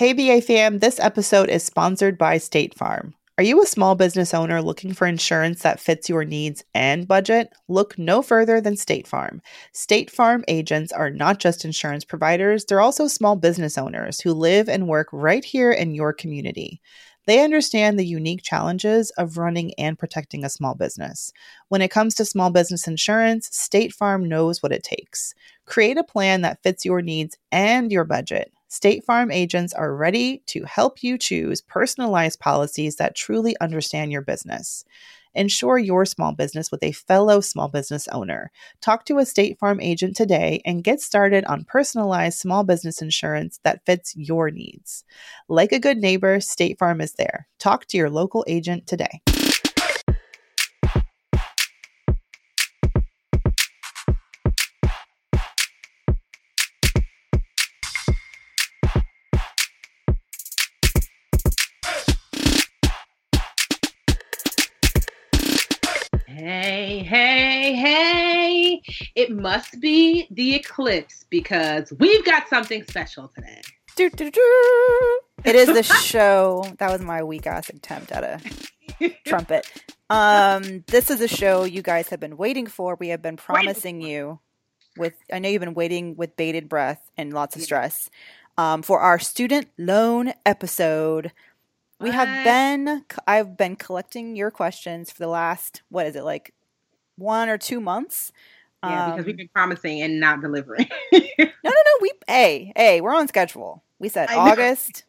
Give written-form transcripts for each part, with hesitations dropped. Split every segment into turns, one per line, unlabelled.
Hey, BA fam, this episode is sponsored by State Farm. Are you a small business owner looking for insurance that fits your needs and budget? Look no further than State Farm. State Farm agents are not just insurance providers, they're also small business owners who live and work right here in your community. They understand the unique challenges of running and protecting a small business. When it comes to small business insurance, State Farm knows what it takes. Create a plan that fits your needs and your budget. State Farm agents are ready to help you choose personalized policies that truly understand your business. Insure your small business with a fellow small business owner. Talk to a State Farm agent today and get started on personalized small business insurance that fits your needs. Like a good neighbor, State Farm is there. Talk to your local agent today.
Hey. It must be the eclipse because we've got something special today.
It is the show. That was my weak ass attempt at a trumpet. This is a show you guys have been waiting for. We have been promising you I know you've been waiting with bated breath and lots of stress for our student loan episode. I've been collecting your questions for the last, 1 or 2 months?
Yeah, because we've been promising and not delivering.
No. We're on schedule. We said August.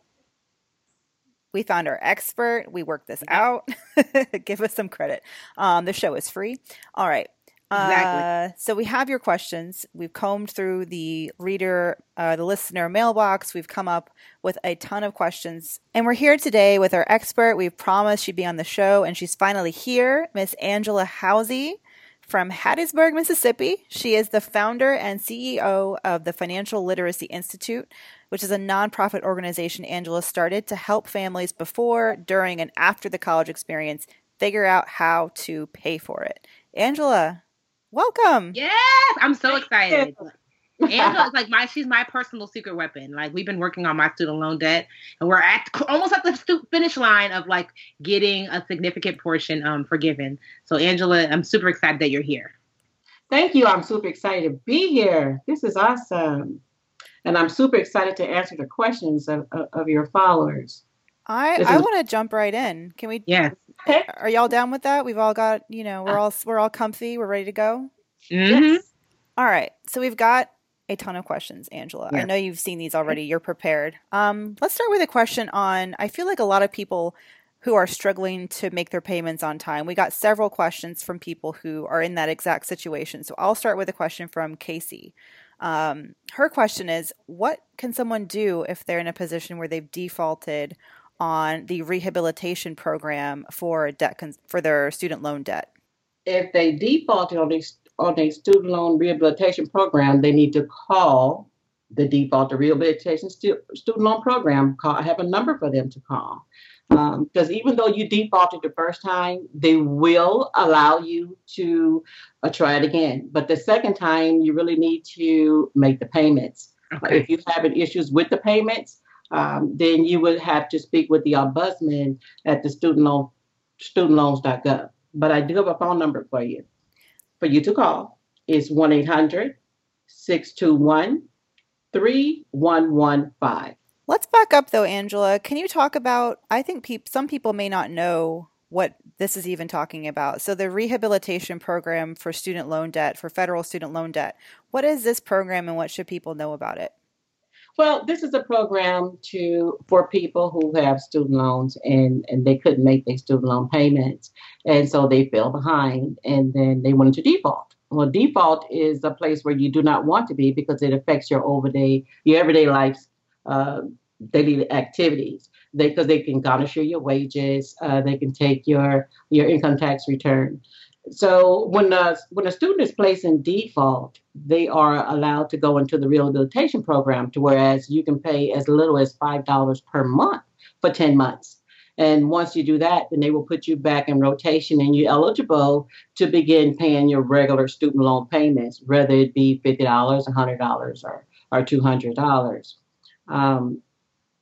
We found our expert. We worked this out. Give us some credit. The show is free. All right.
Exactly.
So we have your questions. We've combed through the listener mailbox. We've come up with a ton of questions. And we're here today with our expert. We've promised she'd be on the show, and she's finally here, Miss Angela Housey from Hattiesburg, Mississippi. She is the founder and CEO of the Financial Literacy Institute, which is a nonprofit organization Angela started to help families before, during, and after the college experience figure out how to pay for it. Angela, welcome.
Yes, I'm so excited. Angela is she's my personal secret weapon. We've been working on my student loan debt, and we're almost at the finish line of getting a significant portion forgiven. So Angela, I'm super excited that you're here.
Thank you. I'm super excited to be here. This is awesome. And I'm super excited to answer the questions of your followers.
I want to jump right in. Can we?
Yes.
Are y'all down with that? We've all got, we're all comfy. We're ready to go.
Mm-hmm.
Yes.
All right. So we've got a ton of questions, Angela.
Yes.
I know you've seen these already. You're prepared. Let's start with a question on, I feel like a lot of people who are struggling to make their payments on time. We got several questions from people who are in that exact situation. So I'll start with a question from Casey. Her question is, what can someone do if they're in a position where they've defaulted on the rehabilitation program for their student loan debt?
If they defaulted on a student loan rehabilitation program, they need to call the default rehabilitation student loan program. I have a number for them to call. Because even though you defaulted the first time, they will allow you to try it again. But the second time, you really need to make the payments.
Okay.
If you're having issues with the payments, then you would have to speak with the ombudsman at the studentloans.gov. But I do have a phone number for you to call. It's 1-800-621-3115.
Let's back up though, Angela. Can you talk about, I think some people may not know what this is even talking about. So the rehabilitation program for student loan debt, for federal student loan debt, what is this program and what should people know about it?
Well, this is a program for people who have student loans and they couldn't make their student loan payments. And so they fell behind and then they wanted to default. Well, default is a place where you do not want to be because it affects your everyday life's daily activities. Because they can garnish your wages, they can take your income tax return. So when a student is placed in default, they are allowed to go into the rehabilitation program, whereas you can pay as little as $5 per month for 10 months. And once you do that, then they will put you back in rotation and you're eligible to begin paying your regular student loan payments, whether it be $50, $100, or $200.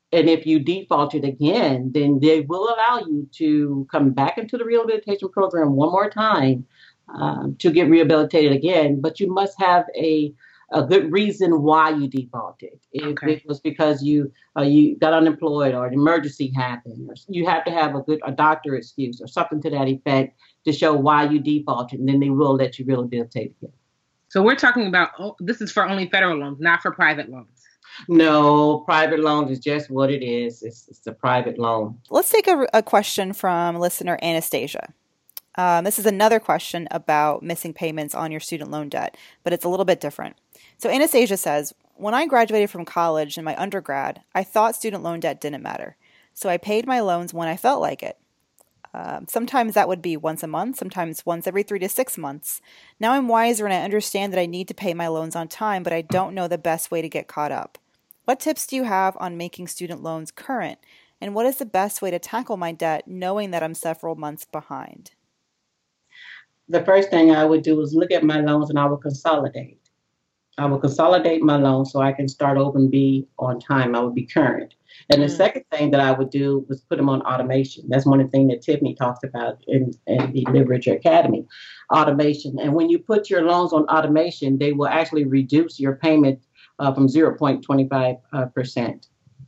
And if you defaulted again, then they will allow you to come back into the rehabilitation program one more time to get rehabilitated again. But you must have a good reason why you defaulted. If it was because you got unemployed or an emergency happened, or you have to have a doctor excuse or something to that effect to show why you defaulted, and then they will let you rehabilitate again.
So we're talking about, this is for only federal loans, not for private loans.
No, private loans is just what it is. It's a private loan.
Let's take a question from listener Anastasia. This is another question about missing payments on your student loan debt, but it's a little bit different. So Anastasia says, when I graduated from college in my undergrad, I thought student loan debt didn't matter. So I paid my loans when I felt like it. Sometimes that would be once a month, sometimes once every 3 to 6 months. Now I'm wiser and I understand that I need to pay my loans on time, but I don't know the best way to get caught up. What tips do you have on making student loans current? And what is the best way to tackle my debt knowing that I'm several months behind?
The first thing I would do is look at my loans and I would consolidate. I will consolidate my loans so I can start over and be on time. I would be current. And the second thing that I would do was put them on automation. That's one of the things that Tiffany talks about in the Literature Academy, automation. And when you put your loans on automation, they will actually reduce your payment from 0.25%.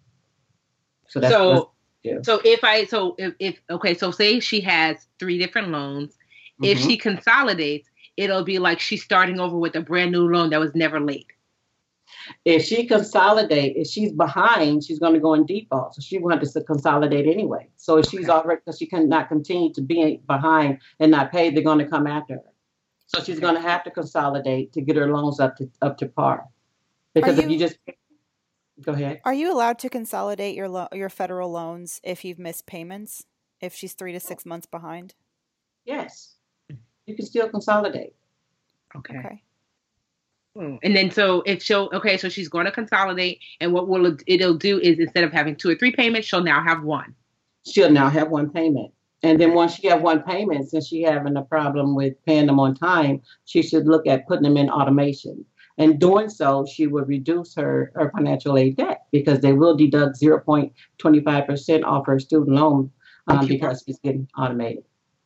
So say she has 3 different loans. If she consolidates, it'll be like she's starting over with a brand new loan that was never late.
If she consolidates, if she's behind, she's going to go in default. So she will have to consolidate anyway. So if she's already, because she cannot continue to be behind and not pay, they're going to come after her. So she's going to have to consolidate to get her loans up to par. Because if you just go ahead.
Are you allowed to consolidate your federal loans if you've missed payments? If she's 3 to 6 months behind?
Yes, you can still consolidate.
Okay. And then so she's going to consolidate, and what it'll do is instead of having 2 or 3 payments, she'll now have 1.
She'll now have 1 payment. And then once she has 1 payment, since she's having a problem with paying them on time, she should look at putting them in automation. And doing so, she will reduce her financial aid debt because they will deduct 0.25% off her student loan because it's getting automated.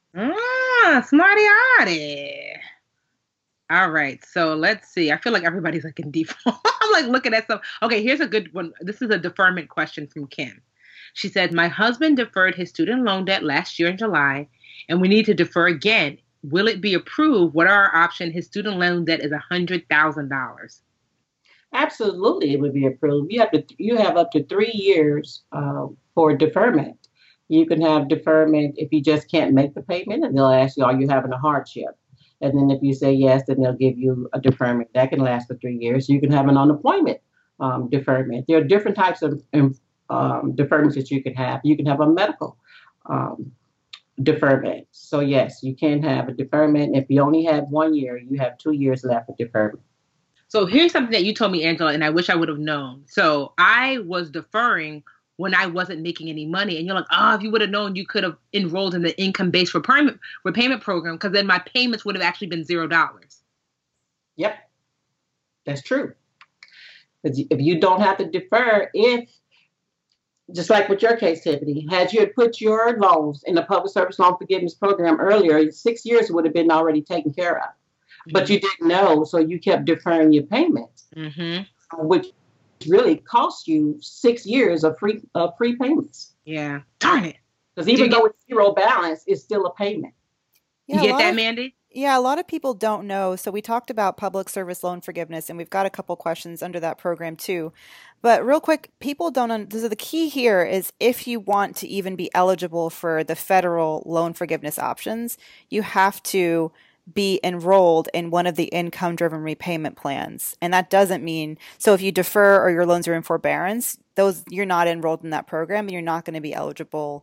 Smarty-arty. All right, so let's see. I feel like everybody's like in default. I'm like looking at some. Okay, here's a good one. This is a deferment question from Kim. She said, my husband deferred his student loan debt last year in July, and we need to defer again. Will it be approved? What are our options? His student loan debt is $100,000.
Absolutely, it would be approved. You have up to 3 years for deferment. You can have deferment if you just can't make the payment, and they'll ask you, are you having a hardship? And then if you say yes, then they'll give you a deferment. That can last for 3 years. You can have an unemployment deferment. There are different types of deferments that you can have. You can have a medical deferment. So yes, you can have a deferment. If you only have 1 year, you have 2 years left of deferment.
So here's something that you told me, Angela, and I wish I would have known. So I was deferring when I wasn't making any money. And you're like, if you would have known, you could have enrolled in the income-based repayment program, because then my payments would have actually been $0.
Yep, that's true. If you don't have to defer, just like with your case, Tiffany, had you put your loans in the public service loan forgiveness program earlier, 6 years would have been already taken care of. But you didn't know, so you kept deferring your payments, which really cost you 6 years of free payments.
Yeah, darn it.
Because even though it's 0 balance, it's still a payment.
Yeah,
you get that, Mandy?
Yeah, a lot of people don't know. So we talked about public service loan forgiveness, and we've got a couple questions under that program too. But real quick, people don't. So the key here is if you want to even be eligible for the federal loan forgiveness options, you have to be enrolled in one of the income-driven repayment plans. And that doesn't mean, so if you defer or your loans are in forbearance, you're not enrolled in that program and you're not going to be eligible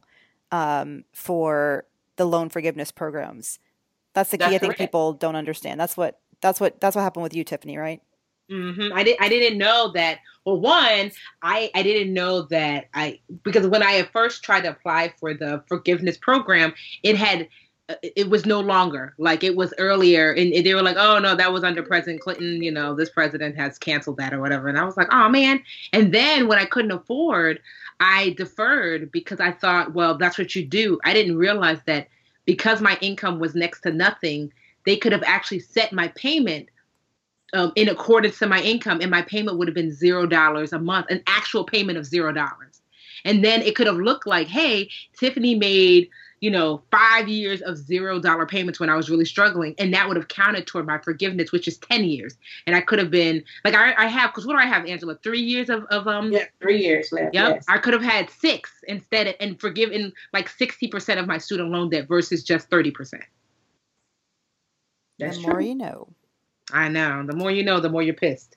for the loan forgiveness programs. That's the key. I think people don't understand. That's what happened with you, Tiffany, right?
Mm-hmm. I didn't know that. Well, one, I didn't know that because when I first tried to apply for the forgiveness program, it was no longer, like it was earlier, and they were like, oh no, that was under President Clinton, this president has canceled that or whatever. And I was like, oh man. And then when I couldn't afford, I deferred because I thought, well, that's what you do. I didn't realize that because my income was next to nothing, they could have actually set my payment in accordance to my income, and my payment would have been $0 a month, an actual payment of $0. And then it could have looked like, hey, Tiffany made, 5 years of $0 payments when I was really struggling. And that would have counted toward my forgiveness, which is 10 years. And I could have been like, I have, because what do I have, Angela? 3 years of
yeah, 3 years left.
Yep.
Yes.
I could have had 6 instead and forgiven like 60% of my student loan debt versus just 30%.
That's the more you know.
I know. The more you know, the more you're pissed.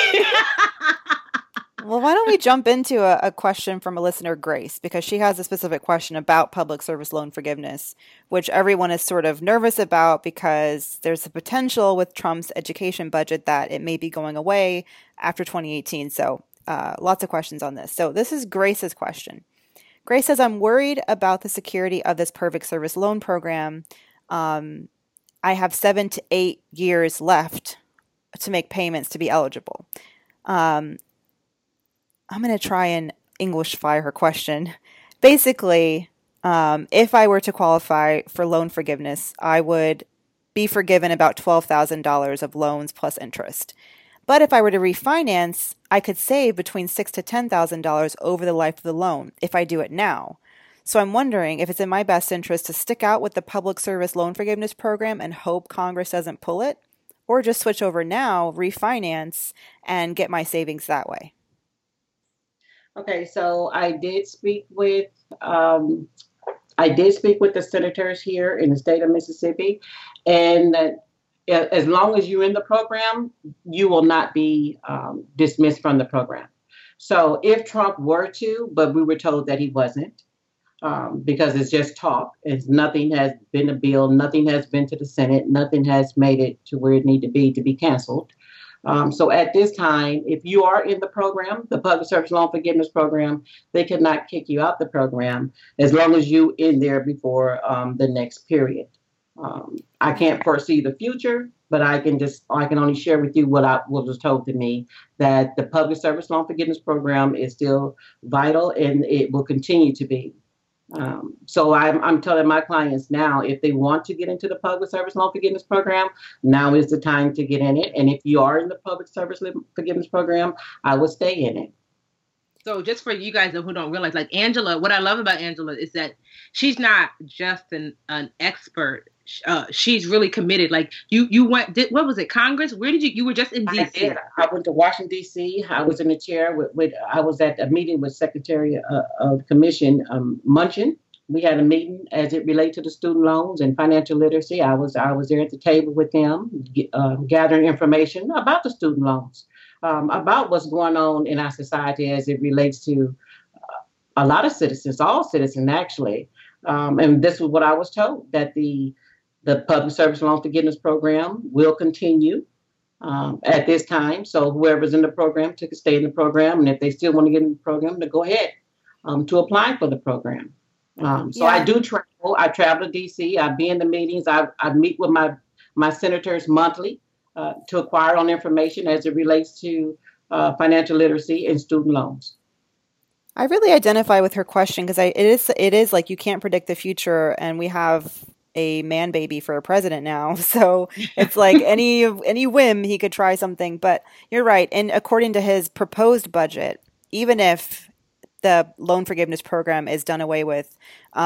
Well, why don't we jump into a question from a listener, Grace, because she has a specific question about public service loan forgiveness, which everyone is sort of nervous about because there's a potential with Trump's education budget that it may be going away after 2018. So lots of questions on this. So this is Grace's question. Grace says, I'm worried about the security of this perfect service loan program. I have 7 to 8 years left to make payments to be eligible. I'm going to try and Englishify her question. Basically, if I were to qualify for loan forgiveness, I would be forgiven about $12,000 of loans plus interest. But if I were to refinance, I could save between $6,000 to $10,000 over the life of the loan if I do it now. So I'm wondering if it's in my best interest to stick out with the public service loan forgiveness program and hope Congress doesn't pull it, or just switch over now, refinance, and get my savings that way.
Okay, so I did speak with the senators here in the state of Mississippi, and as long as you're in the program, you will not be dismissed from the program. So if Trump were to, but we were told that he wasn't, because it's just talk. Nothing has been a bill, nothing has been to the Senate, nothing has made it to where it need to be canceled. So at this time, if you are in the program, the Public Service Loan Forgiveness Program, they cannot kick you out the program as long as you in there before the next period. I can't foresee the future, but I can only share with you what was told to me, that the Public Service Loan Forgiveness Program is still vital and it will continue to be. So I'm telling my clients now, if they want to get into the Public Service Loan Forgiveness Program, now is the time to get in it. And if you are in the Public Service Forgiveness Program, I would stay in it.
So just for you guys who don't realize, like Angela, what I love about Angela is that she's not just an expert. She's really committed. Like you went, what was it, Congress? Where did you were just in D.C.?
I did. I went to Washington, D.C. I was in the chair I was at a meeting with Secretary of Commission Munchin. We had a meeting as it related to the student loans and financial literacy. I was there at the table with them, gathering information about the student loans, about what's going on in our society as it relates to a lot of citizens, all citizens actually. And this was what I was told, that the Public Service Loan Forgiveness Program will continue at this time. So whoever's in the program can stay in the program. And if they still want to get in the program, to go ahead to apply for the program. So I do travel. I travel to D.C. I be in the meetings. I meet with my senators monthly to acquire on information as it relates to financial literacy and student loans.
I really identify with her question because it is like you can't predict the future, and we have a man baby for a president now. So it's like any whim he could try something. But you're right. And according to his proposed budget, even if the loan forgiveness program is done away with,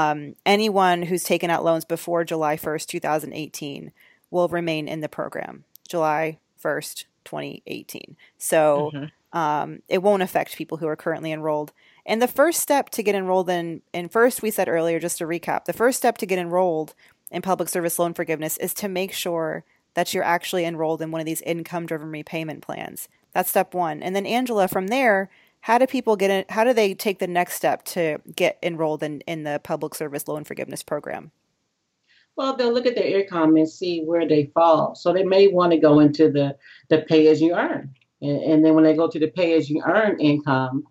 anyone who's taken out loans before July 1st, 2018 will remain in the program. July 1st, 2018. So it won't affect people who are currently enrolled. And the first step to get enrolled in first, we said earlier, just to recap, the first step to get enrolled in public service loan forgiveness is to make sure that you're actually enrolled in one of these income-driven repayment plans. That's step one. And then Angela, from there, how do people get in? How do they take the next step to get enrolled in the public service loan forgiveness program?
Well, they'll look at their income and see where they fall. So they may want to go into the pay as you earn. And then when they go to the pay as you earn income,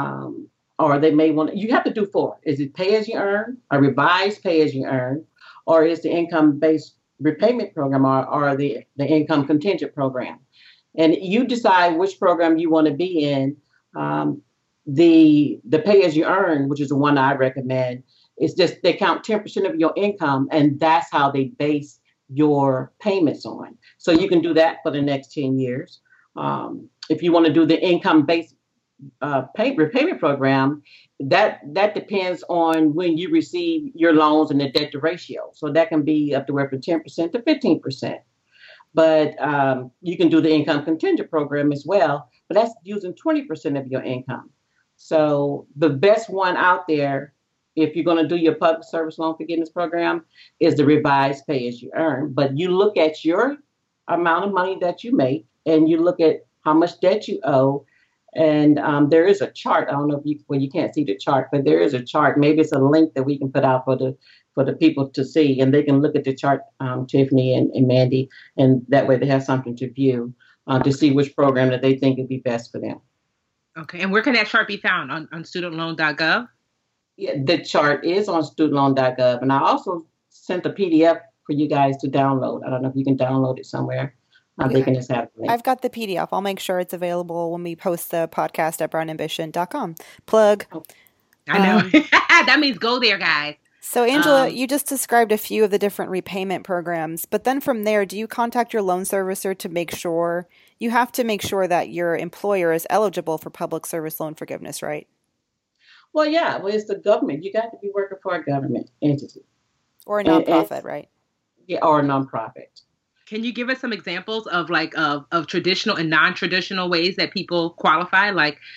or they may want you have to do 4. Is it pay as you earn, a revised pay as you earn, or is the income-based repayment program or the income contingent program? And you decide which program you want to be in The pay as you earn, which is the one I recommend, is just they count 10% of your income, and that's how they base your payments on. So you can do that for the next 10 years. If you want to do the income-based repayment program, that depends on when you receive your loans and the debt to ratio. So that can be up to where from 10% to 15%. But you can do the income contingent program as well, but that's using 20% of your income. So the best one out there, if you're going to do your public service loan forgiveness program, is the revised pay as you earn. But you look at your amount of money that you make, and you look at how much debt you owe. And there is a chart. I don't know if you can't see the chart, but there is a chart. Maybe it's a link that we can put out for the people to see, and they can look at the chart, Tiffany and Mandy, and that way they have something to view to see which program that they think would be best for them.
Okay, and where can that chart be found? On studentloan.gov?
Yeah, the chart is on studentloan.gov, and I also sent a PDF for you guys to download. I don't know if you can download it somewhere. They can just have it.
I've got the PDF. I'll make sure it's available when we post the podcast at brownambition.com. Plug.
I know. That means go there, guys.
So, Angela, you just described a few of the different repayment programs, but then from there, do you contact your loan servicer to make sure, you have to make sure that your employer is eligible for public service loan forgiveness, right?
Well, yeah. Well, it's the government. You got to be working for a government entity.
Or a nonprofit, right?
Yeah, or a nonprofit.
Can you give us some examples of of traditional and non-traditional ways that people qualify?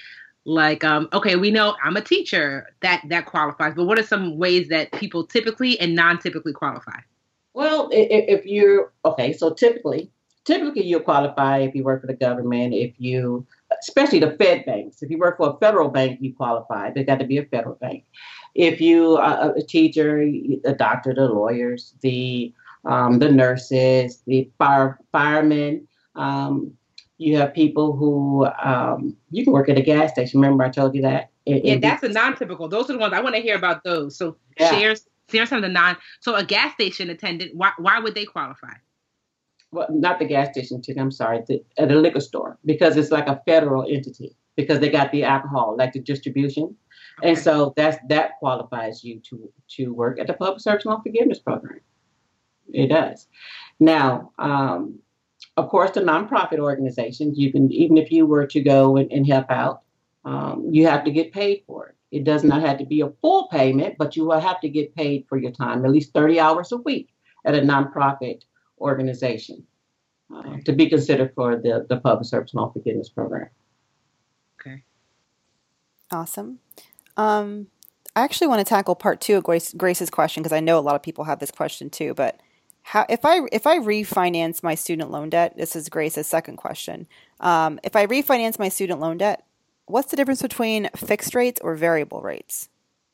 Okay, we know I'm a teacher that qualifies, but what are some ways that people typically and non-typically qualify?
Well, if you're okay, so typically you'll qualify if you work for the government. Especially the Fed banks, if you work for a federal bank, you qualify. They got to be a federal bank. If you are a teacher, a doctor, the lawyers, the nurses, the firemen. You have people who you can work at a gas station. Remember, I told you that.
That's a non-typical. Those are the ones I want to hear about. Those. So share some of the non. So a gas station attendant. Why would they qualify?
Well, not the gas station. I'm sorry, at a liquor store, because it's like a federal entity, because they got the alcohol, like the distribution, and so that qualifies you to work at the public service loan forgiveness program. It does. Now, of course, the nonprofit organizations, you can, even if you were to go and help out, you have to get paid for it. It does not have to be a full payment, but you will have to get paid for your time, at least 30 hours a week at a nonprofit organization to be considered for the public service loan forgiveness program.
Okay.
Awesome. I actually want to tackle part 2 of Grace's question, because I know a lot of people have this question too, but if I refinance my student loan debt, this is Grace's second question. If I refinance my student loan debt, what's the difference between fixed rates or variable rates?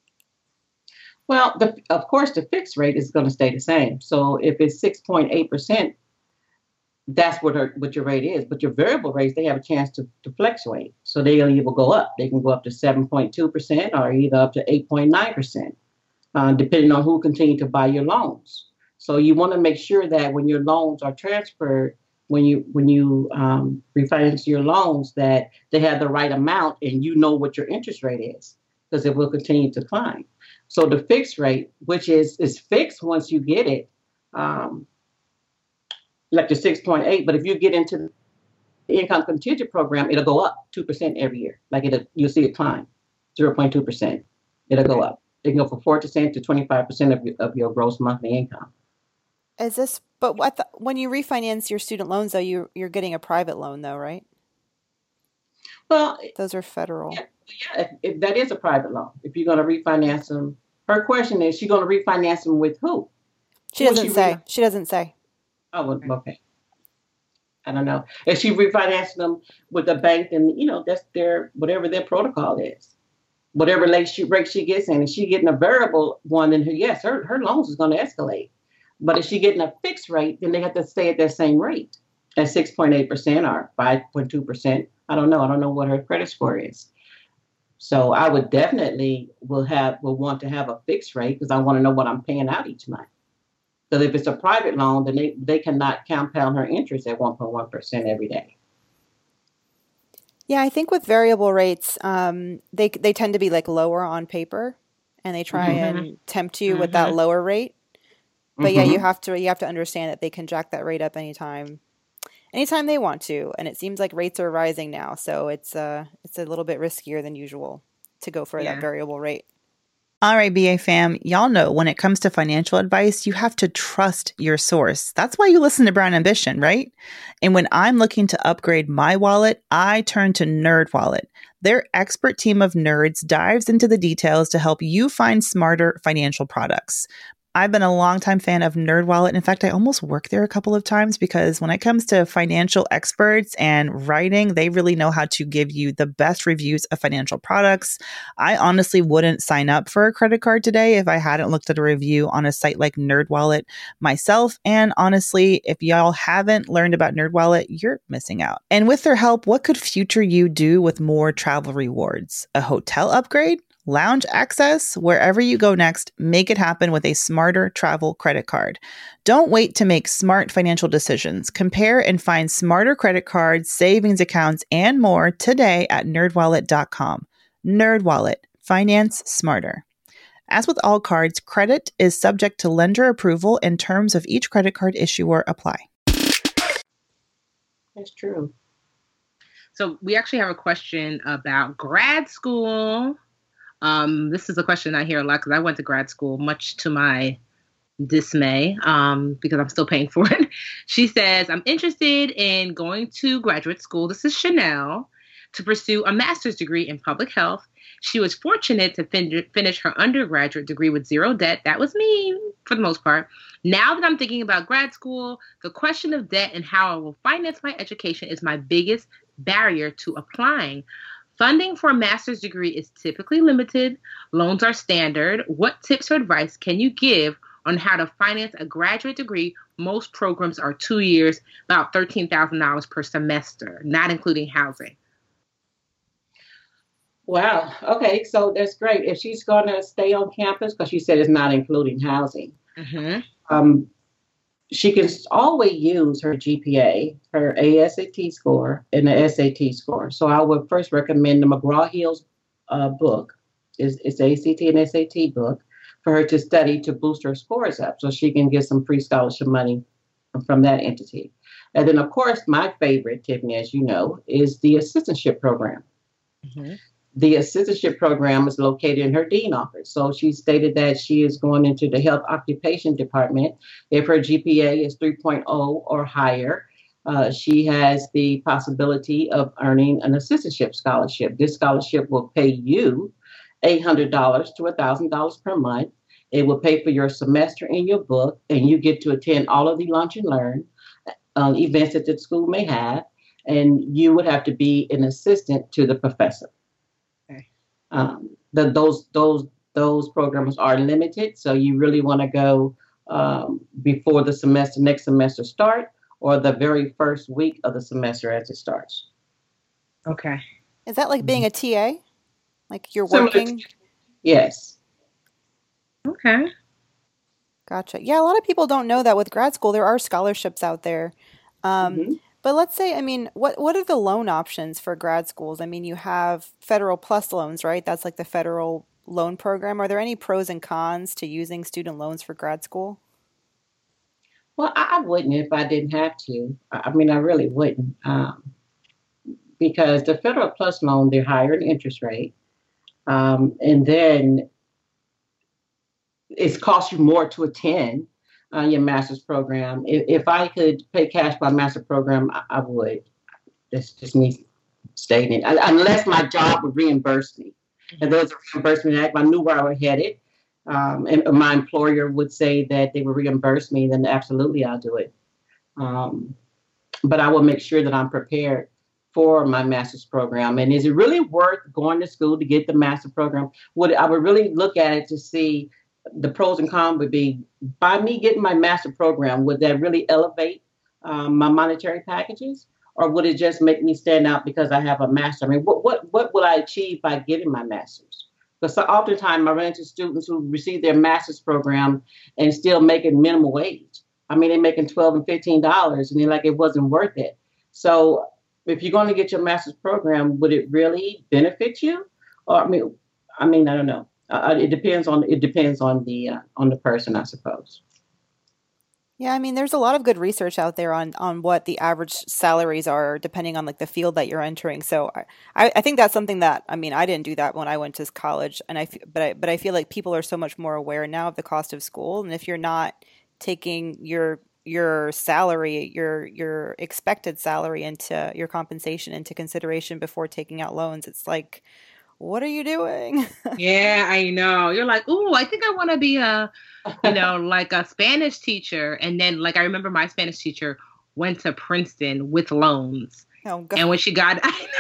Well, of course, the fixed rate is going to stay the same. So if it's 6.8%, that's what your rate is. But your variable rates, they have a chance to fluctuate. So they'll either go up. They can go up to 7.2% or either up to 8.9%, depending on who continue to buy your loans. So you want to make sure that when your loans are transferred, when you refinance your loans, that they have the right amount and you know what your interest rate is, because it will continue to climb. So the fixed rate, which is fixed once you get it, like the 6.8. But if you get into the income contingent program, it'll go up 2% every year. You'll see it climb 0.2%. It'll go up. It can go from 4% to 25% of your gross monthly income.
Is this? But when you refinance your student loans, though, you're getting a private loan, though, right?
Well,
those are federal.
Yeah, if that is a private loan. If you're going to refinance them, her question is, she's going to refinance them with who?
She doesn't say. She doesn't say.
Oh, okay. I don't know. If she refinancing them with a bank, then that's whatever their protocol is. Whatever rate she gets in, if she's getting a variable one, then her loans is going to escalate. But if she's getting a fixed rate, then they have to stay at that same rate, at 6.8% or 5.2%. I don't know. I don't know what her credit score is. So I would definitely will want to have a fixed rate, because I want to know what I'm paying out each month. Because if it's a private loan, then they cannot compound her interest at 1.1% every day.
Yeah, I think with variable rates, they tend to be like lower on paper, and they try and tempt you with that lower rate. But yeah, you have to understand that they can jack that rate up anytime they want to, and it seems like rates are rising now, so it's a little bit riskier than usual to go for that variable rate.
All right, BA fam, y'all know when it comes to financial advice, you have to trust your source. That's why you listen to Brown Ambition, right? And when I'm looking to upgrade my wallet, I turn to NerdWallet. Their expert team of nerds dives into the details to help you find smarter financial products. I've been a longtime fan of NerdWallet. In fact, I almost worked there a couple of times because when it comes to financial experts and writing, they really know how to give you the best reviews of financial products. I honestly wouldn't sign up for a credit card today if I hadn't looked at a review on a site like NerdWallet myself. And honestly, if y'all haven't learned about NerdWallet, you're missing out. And with their help, what could future you do with more travel rewards? A hotel upgrade? Lounge access? Wherever you go next, make it happen with a smarter travel credit card. Don't wait to make smart financial decisions. Compare and find smarter credit cards, savings accounts, and more today at nerdwallet.com. NerdWallet. Finance smarter. As with all cards, credit is subject to lender approval and terms of each credit card issuer apply.
That's true.
So we actually have a question about grad school. This is a question I hear a lot because I went to grad school, much to my dismay, because I'm still paying for it. She says, I'm interested in going to graduate school. This is Chanel, to pursue a master's degree in public health. She was fortunate to finish her undergraduate degree with zero debt. That was me for the most part. Now that I'm thinking about grad school, the question of debt and how I will finance my education is my biggest barrier to applying. Funding for a master's degree is typically limited. Loans are standard. What tips or advice can you give on how to finance a graduate degree? Most programs are 2 years, about $13,000 per semester, not including housing.
Wow. Okay. So that's great. If she's going to stay on campus, because she said it's not including housing, she can always use her GPA, her ASAT score, and the SAT score. So I would first recommend the McGraw-Hill's book. It's ACT and SAT book for her to study to boost her scores up so she can get some free scholarship money from that entity. And then, of course, my favorite, Tiffany, as you know, is the assistantship program. The assistantship program is located in her dean office. So she stated that she is going into the health occupation department. If her GPA is 3.0 or higher, she has the possibility of earning an assistantship scholarship. This scholarship will pay you $800 to $1,000 per month. It will pay for your semester in your book, and you get to attend all of the Lunch and Learn events that the school may have, and you would have to be an assistant to the professor. Those programs are limited, so you really want to go before the next semester start, or the very first week of the semester as it starts.
Okay.
Is that like being a TA? Like you're working?
Yes.
Okay.
Gotcha. Yeah, a lot of people don't know that with grad school there are scholarships out there. But let's say, I mean, what are the loan options for grad schools? I mean, you have Federal Plus loans, right? That's like the federal loan program. Are there any pros and cons to using student loans for grad school?
Well, I wouldn't if I didn't have to. I mean, I really wouldn't. Because the Federal Plus loan, they're higher in interest rate. And then it's cost you more to attend your master's program. If I could pay cash by master program, I would. That's just me stating it. Unless my job would reimburse me. And there's a reimbursement act, I knew where I was headed. And my employer would say that they would reimburse me, then absolutely I'll do it. But I will make sure that I'm prepared for my master's program. And is it really worth going to school to get the master's program? I would really look at it to see the pros and cons would be, by me getting my master program, would that really elevate my monetary packages? Or would it just make me stand out because I have a master? I mean, what will I achieve by getting my master's? Because oftentimes I run into students who receive their master's program and still making minimum wage. I mean, they're making $12 and $15 and they're like, it wasn't worth it. So if you're going to get your master's program, would it really benefit you? Or I mean, I don't know. It depends on the person, I suppose.
Yeah, I mean, there's a lot of good research out there on what the average salaries are depending on like the field that you're entering. So I think that's something that, I mean, I didn't do that when I went to college, and but I feel like people are so much more aware now of the cost of school, and if you're not taking your salary, your expected salary into your compensation into consideration before taking out loans, it's like, what are you doing?
Yeah, I know. You're like, ooh, I think I want to be like a Spanish teacher. And then, like, I remember my Spanish teacher went to Princeton with loans.
Oh, God.
And when she got,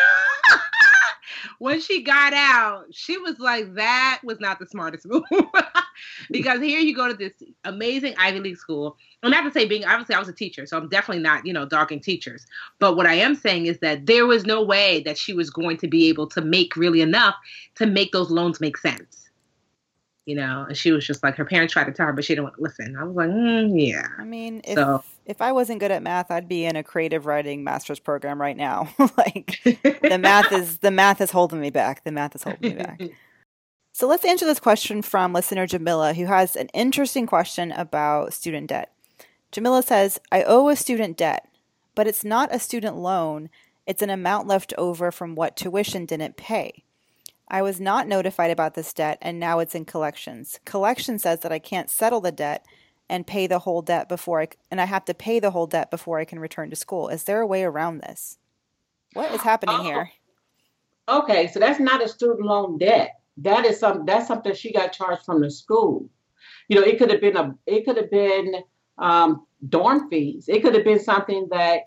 when she got out, she was like, that was not the smartest move. Because here you go to this amazing Ivy League school. And not to say obviously I was a teacher, so I'm definitely not, dogging teachers. But what I am saying is that there was no way that she was going to be able to make really enough to make those loans make sense. And she was just like, her parents tried to tell her, but she didn't want to listen. I was like, yeah.
I mean, if I wasn't good at math, I'd be in a creative writing master's program right now. Like the math is holding me back. The math is holding me back. So let's answer this question from listener Jamila, who has an interesting question about student debt. Jamila says, I owe a student debt, but it's not a student loan. It's an amount left over from what tuition didn't pay. I was not notified about this debt, and now it's in collections. Collection says that I can't settle the debt and pay the whole debt and I have to pay the whole debt before I can return to school. Is there a way around this? What is happening here?
Okay, so that's not a student loan debt. That's something she got charged from the school. It could have been dorm fees. It could have been something that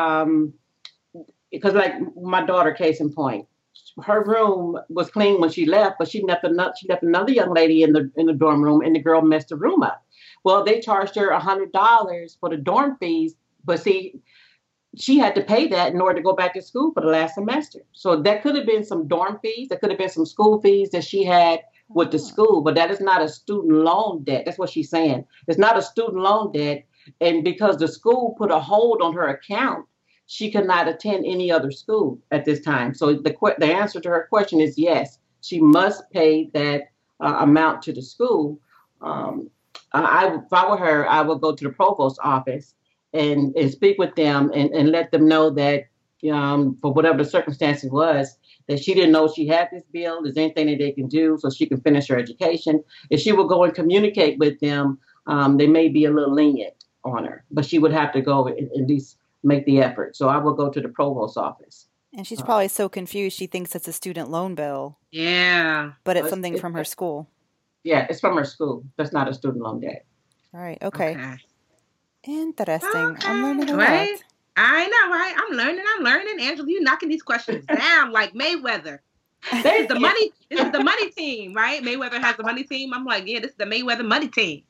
because like my daughter, case in point, her room was clean when she left, but she left another young lady in the dorm room, and the girl messed the room up. Well, they charged her $100 for the dorm fees, but see, she had to pay that in order to go back to school for the last semester. So that could have been some dorm fees. That could have been some school fees that she had with the school, but that is not a student loan debt. That's what she's saying. It's not a student loan debt. And because the school put a hold on her account, she could not attend any other school at this time. So the answer to her question is yes, she must pay that amount to the school. If I were her, I would go to the provost's office and speak with them and let them know that for whatever the circumstances was, that she didn't know she had this bill. There's anything that they can do so she can finish her education. If she would go and communicate with them, they may be a little lenient on her, but she would have to go and at least make the effort. So I will go to the provost's office.
And she's probably so confused. She thinks it's a student loan bill.
Yeah.
But it's something from her school.
Yeah, it's from her school. That's not a student loan debt.
Right. Okay. Interesting. Okay. I'm learning a lot.
Right? I know, right? I'm learning. Angela, you knocking these questions down like Mayweather. This is the money team, right? Mayweather has the money team. I'm like, yeah, this is the Mayweather money team.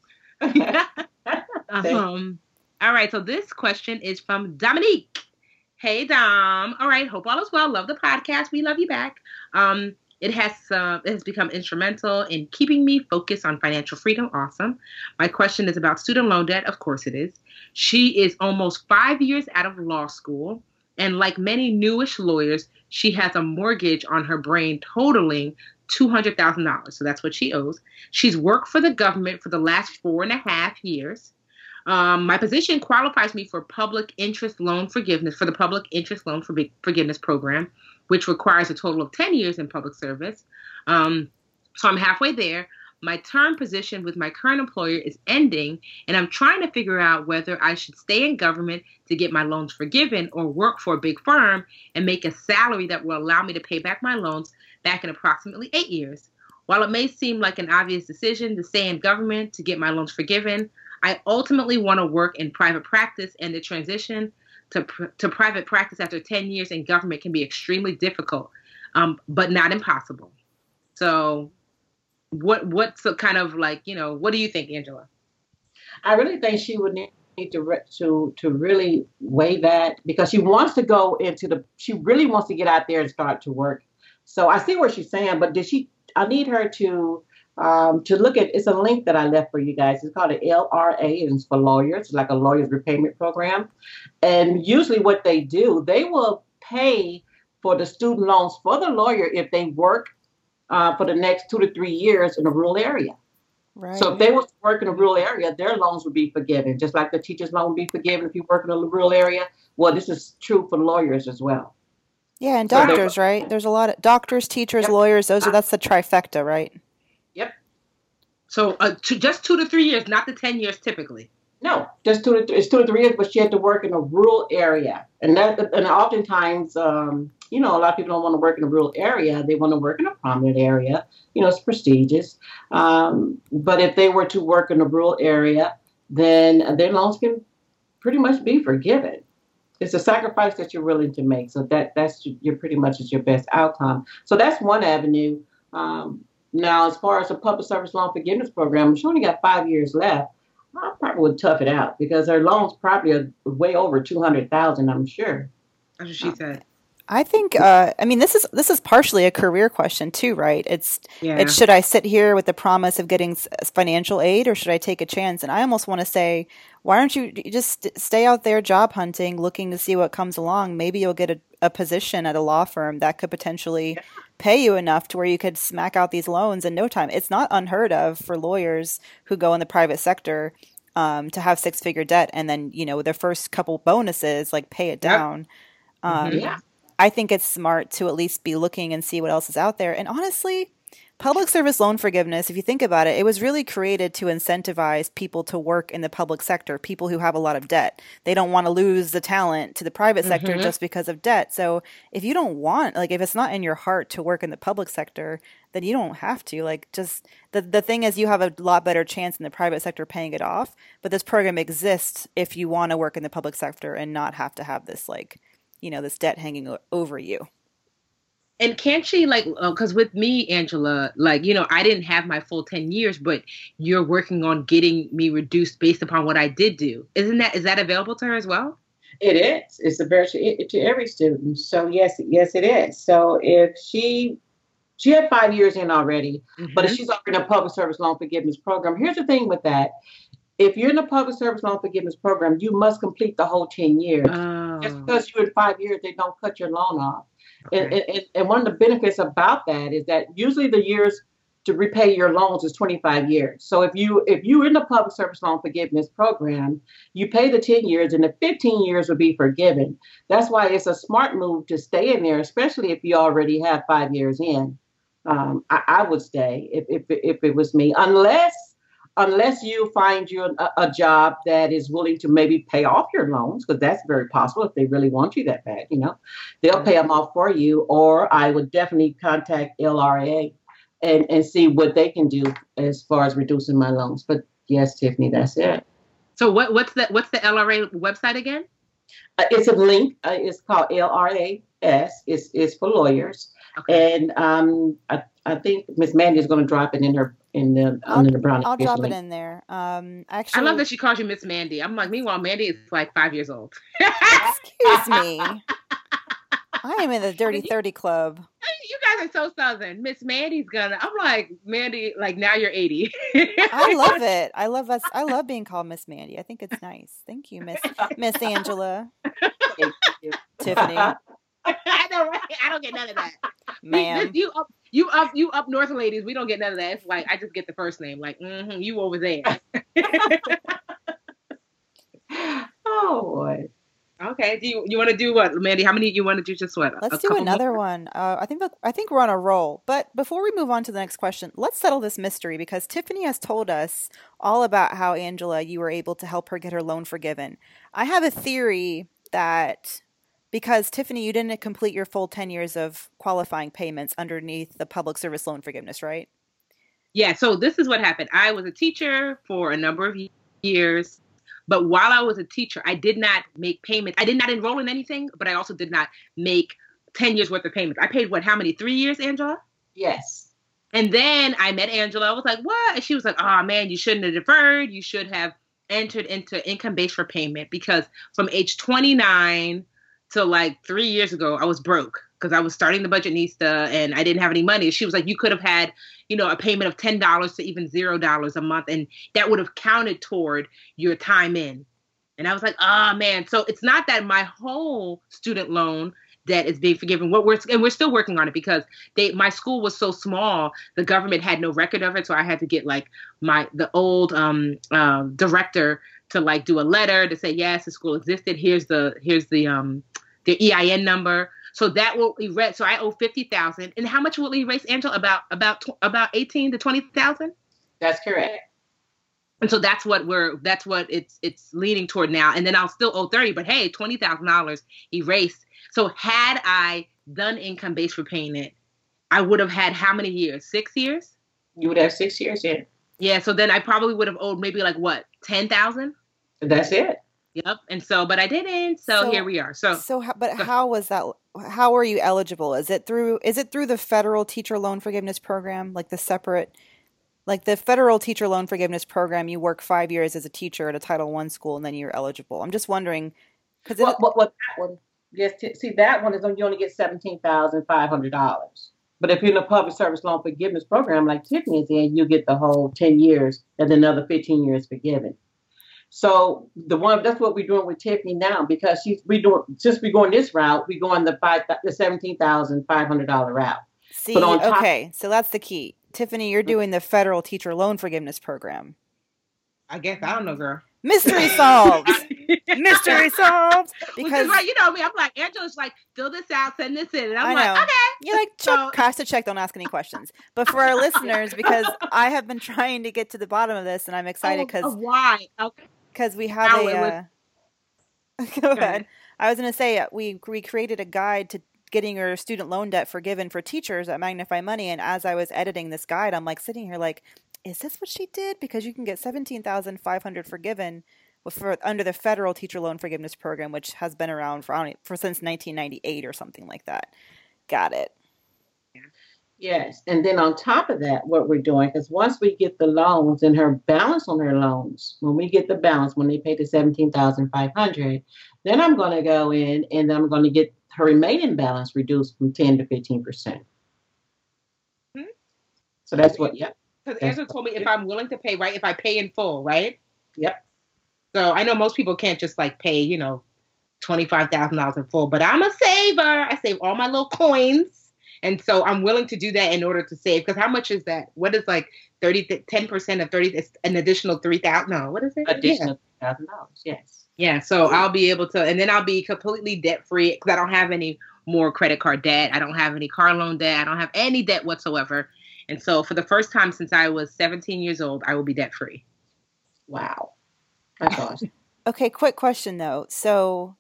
All right, so this question is from Dominique. Hey, Dom. All right, hope all is well. Love the podcast. We love you back. It has become instrumental in keeping me focused on financial freedom. Awesome. My question is about student loan debt. Of course it is. She is almost 5 years out of law school. And like many newish lawyers, she has a mortgage on her brain totaling $200,000. So that's what she owes. She's worked for the government for the last 4.5 years. My position qualifies me for public interest loan forgiveness, for the public interest loan forgiveness program, which requires a total of 10 years in public service. So I'm halfway there. My term position with my current employer is ending, and I'm trying to figure out whether I should stay in government to get my loans forgiven or work for a big firm and make a salary that will allow me to pay back my loans back in approximately 8 years. While it may seem like an obvious decision to stay in government to get my loans forgiven, I ultimately want to work in private practice, and the transition to private practice after 10 years in government can be extremely difficult, but not impossible. So what's the kind of like, what do you think, Angela?
I really think she would need to really weigh that, because she wants to go she really wants to get out there and start to work. So I see what she's saying, but I need her to look at, it's a link that I left for you guys. It's called an LRA, and it's for lawyers. It's like a lawyer's repayment program. And usually what they do, they will pay for the student loans for the lawyer if they work for the next 2 to 3 years in a rural area.
Right.
So if they was to work in a rural area, their loans would be forgiven, just like the teacher's loan would be forgiven if you work in a rural area. Well, this is true for lawyers as well.
Yeah, and doctors, right? There's a lot of doctors, teachers, lawyers. That's the trifecta, right?
Yep.
So just 2 to 3 years, not the 10 years typically.
No, just 2 to 3 years, but she had to work in a rural area, and oftentimes, a lot of people don't want to work in a rural area. They want to work in a prominent area. It's prestigious. But if they were to work in a rural area, then their loans can pretty much be forgiven. It's a sacrifice that you're willing to make. So that's your pretty much is your best outcome. So that's one avenue. Now, as far as the public service loan forgiveness program, she only got 5 years left. I probably would tough it out because her loans probably are way over $200,000. I'm sure.
That's what she said.
I think. This is partially a career question too, right? It's should I sit here with the promise of getting financial aid, or should I take a chance? And I almost want to say, why don't you just stay out there job hunting, looking to see what comes along? Maybe you'll get a position at a law firm that could potentially pay you enough to where you could smack out these loans in no time. It's not unheard of for lawyers who go in the private sector to have 6-figure debt, and then their first couple bonuses like pay it down. I think it's smart to at least be looking and see what else is out there. And honestly, public service loan forgiveness, if you think about it, it was really created to incentivize people to work in the public sector, people who have a lot of debt. They don't want to lose the talent to the private sector just because of debt. So if you don't want, if it's not in your heart to work in the public sector, then you don't have to. Just the thing is, you have a lot better chance in the private sector paying it off. But this program exists if you want to work in the public sector and not have to have this this debt hanging over you.
And can't she because with me, Angela, I didn't have my full 10 years, but you're working on getting me reduced based upon what I did do. Is that available to her as well?
It is. It's to every student. So yes, it is. So if she had 5 years in already, but if she's already in a public service loan forgiveness program, here's the thing with that. If you're in a public service loan forgiveness program, you must complete the whole 10 years. Just because you're in 5 years, they don't cut your loan off. Okay. And one of the benefits about that is that usually the years to repay your loans is 25 years. So if you're in the public service loan forgiveness program, you pay the 10 years and the 15 years will be forgiven. That's why it's a smart move to stay in there, especially if you already have 5 years in. I would stay if it was me, unless you find you a job that is willing to maybe pay off your loans, because that's very possible if they really want you that bad, they'll pay them off for you. Or I would definitely contact LRA and see what they can do as far as reducing my loans. But yes, Tiffany, that's it.
So what's the LRA website again?
It's a link. It's called LRAS. It's for lawyers. Okay. And I think Miss Mandy is going to drop it under the Brown.
I'll drop it in there. Actually,
I love that she calls you Miss Mandy. I'm like, meanwhile, Mandy is 5 years old.
Excuse me. I am in the Dirty 30 Club.
You guys are so Southern. Miss Mandy's gonna. I'm like, Mandy, now you're 80.
I love it. I love us. I love being called Miss Mandy. I think it's nice. Thank you, Miss Angela.
Thank you.
Tiffany.
I know, right? I don't get none of that.
Ma'am.
You up north ladies, we don't get none of that. It's I just get the first name. You over there.
Oh boy.
Okay. Do you want to do what, Mandy? How many you want to do? Just what?
Let's do another one. I think we're on a roll. But before we move on to the next question, let's settle this mystery, because Tiffany has told us all about how, Angela, you were able to help her get her loan forgiven. I have a theory that because, Tiffany, you didn't complete your full 10 years of qualifying payments underneath the public service loan forgiveness, right?
Yeah. So this is what happened. I was a teacher for a number of years. But while I was a teacher, I did not make payments. I did not enroll in anything, but I also did not make 10 years worth of payments. I paid how many? 3 years, Angela?
Yes.
And then I met Angela. I was like, what? And she was like, oh, man, you shouldn't have deferred. You should have entered into income-based for payment, because from age 29 to 3 years ago, I was broke because I was starting the Budgetnista and I didn't have any money. She was like, you could have had, a payment of $10 to even $0 a month. And that would have counted toward your time in. And I was like, oh man. So it's not that my whole student loan debt is being forgiven. We're still working on it because my school was so small, the government had no record of it, so I had to get like the old director to like do a letter to say yes, the school existed. Here's the EIN number. So that will erase. So I owe $50,000. And how much will it erase, Angela? About 18 to 20,000.
That's correct.
And so that's what it's leaning toward now. And then I'll still owe 30, but hey, $20,000 erased. So had I done income-based repayment, I would have had how many years? 6 years?
You would have 6 years, yeah.
Yeah. So then I probably would have owed maybe like what, 10,000?
That's it.
Yep. And so, but I didn't. So here we are.
How was that? How are you eligible? Is it through the federal teacher loan forgiveness program, like the federal teacher loan forgiveness program? You work 5 years as a teacher at a Title I school, and then you're eligible. I'm just wondering because
that one? Yes. See, that one is you only get $17,500. But if you're in a public service loan forgiveness program like Tiffany is in, you get the whole 10 years and then another 15 years forgiven. So that's what we're doing with Tiffany now because we're going this route, we're going the $17,500 route.
See, okay, so that's the key. Tiffany, you're doing the federal teacher loan forgiveness program.
I guess I don't know, girl.
Mystery solved. Mystery solved.
Because right, you know me, I'm like Angela's like fill this out, send this in, and I'm like, okay.
You're like cash the check, don't ask any questions. But for our listeners, because I have been trying to get to the bottom of this, and I'm excited because
why? Okay.
Because we have go ahead. I was going to say we created a guide to getting your student loan debt forgiven for teachers at Magnify Money, and as I was editing this guide, I'm like sitting here like, is this what she did? Because you can get $17,500 forgiven under the federal teacher loan forgiveness program, which has been around for since 1998 or something like that. Got it.
Yes. And then on top of that, what we're doing, because once we get the loans and her balance on her loans, when we get the balance, when they pay the $17,500, then I'm going to go in and I'm going to get her remaining balance reduced from 10 to 15%. Mm-hmm. So that's what, yeah.
Because Angela told me if I'm willing to pay, right, if I pay in full, right?
Yep.
So I know most people can't just like pay, $25,000 in full, but I'm a saver. I save all my little coins. And so I'm willing to do that in order to save. Because how much is that? What is like 10% of 30? It's an additional 3,000. No, what is it?
Additional $3,000. Yes.
Yeah. So I'll be able to, and then I'll be completely debt free because I don't have any more credit card debt. I don't have any car loan debt. I don't have any debt whatsoever. And so for the first time since I was 17 years old, I will be debt free.
Wow. That's awesome.
Okay. Quick question though. So,